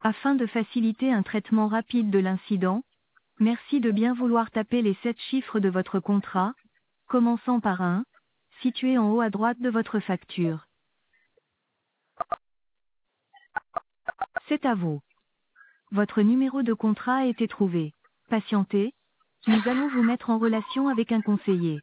Afin de faciliter un traitement rapide de l'incident, merci de bien vouloir taper les 7 chiffres de votre contrat, commençant par 1, situé en haut à droite de votre facture. C'est à vous. Votre numéro de contrat a été trouvé. Patientez, nous allons vous mettre en relation avec un conseiller.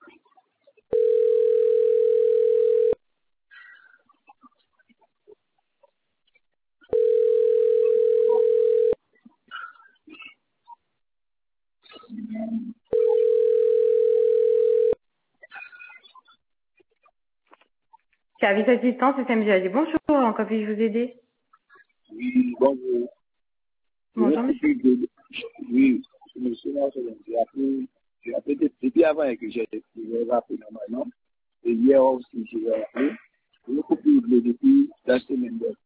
Service assistance, c'est SMG. Bonjour, en quoi puis-je vous aider? Oui, bonjour. Bonjour, monsieur. Oui, monsieur Marcelin, j'ai appelé depuis avant que j'ai rappelé normalement. Et hier aussi, j'ai rappelé. Je coupe depuis la semaine dernière.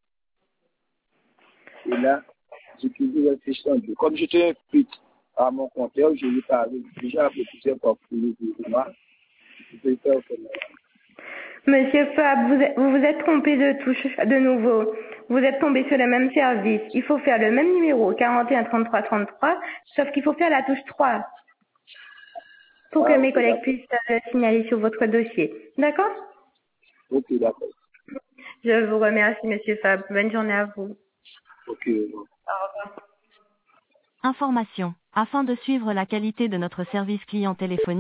Et là, j'ai toujours réfléchi un peu. Comme j'étais inscrit à mon compteur, je lui parlé. Déjà appelé plusieurs fois pour le gouvernement. Je peux faire comme Monsieur Fab, vous vous êtes trompé de touche de nouveau. Vous êtes tombé sur le même service. Il faut faire le même numéro, 41 33 33, sauf qu'il faut faire la touche 3 pour que ah, mes ok, collègues d'accord. puissent le signaler sur votre dossier. D'accord? Ok, d'accord. Je vous remercie, monsieur Fab. Bonne journée à vous. Ok. Information. Afin de suivre la qualité de notre service client téléphonique,